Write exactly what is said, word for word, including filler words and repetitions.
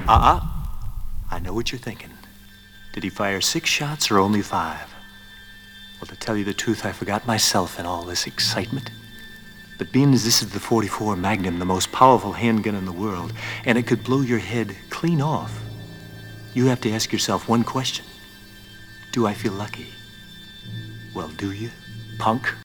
Uh-uh. I know what you're thinking. Did he fire six shots or only five? Well, to tell you the truth, I forgot myself in all this excitement. But being as this is the forty-four Magnum, the most powerful handgun in the world, and it could blow your head clean off, you have to ask yourself one question. Do I feel lucky? Well, do you, punk?